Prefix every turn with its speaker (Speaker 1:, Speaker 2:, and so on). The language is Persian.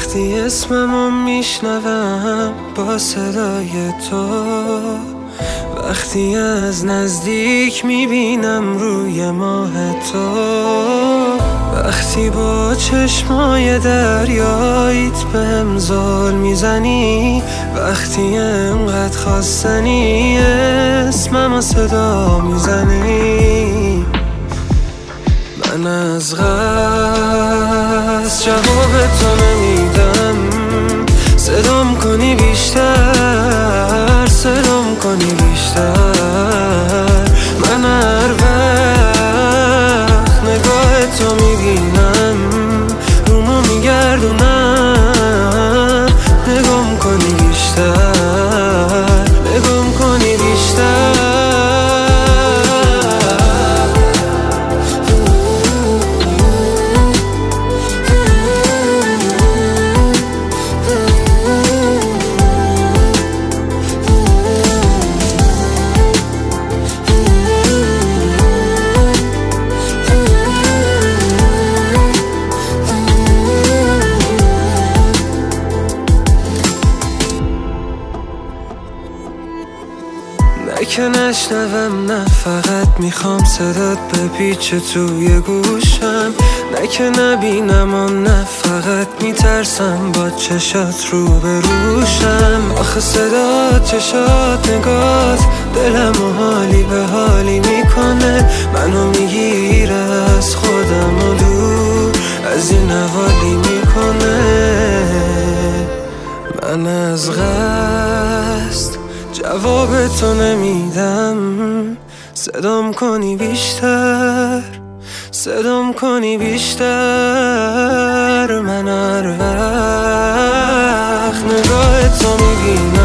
Speaker 1: وقتی اسممو میشنوم با صدای تو، وقتی از نزدیک میبینم روی ماه تو، وقتی با چشمای دریاییت بهم زل میزنی، وقتی انقدر خواستنی اسممو صدا میزنی، من از قصد جواب تو نمیدم. صدام کنی بیشتر، صدام کنی بیشتر، من هر وقت نگاه تو میبینم رومو میگردونم، نگام کنی بیشتر، نگام کنی بیشتر. نه که نشنوم، نه فقط میخوام صدات بپیچه توی گوشم، نه که نبینم و نه فقط میترسم با چشات رو به روشم. آخه صدات، چشات، نگات دلم و حالی به حالی میکنه، منو میگیره از خودم و دور از این حوالی میکنه. من از قصد جواب تو نمیدم. صدام کنی بیشتر، صدام کنی بیشتر، من هر وقت نگاه تو میبینم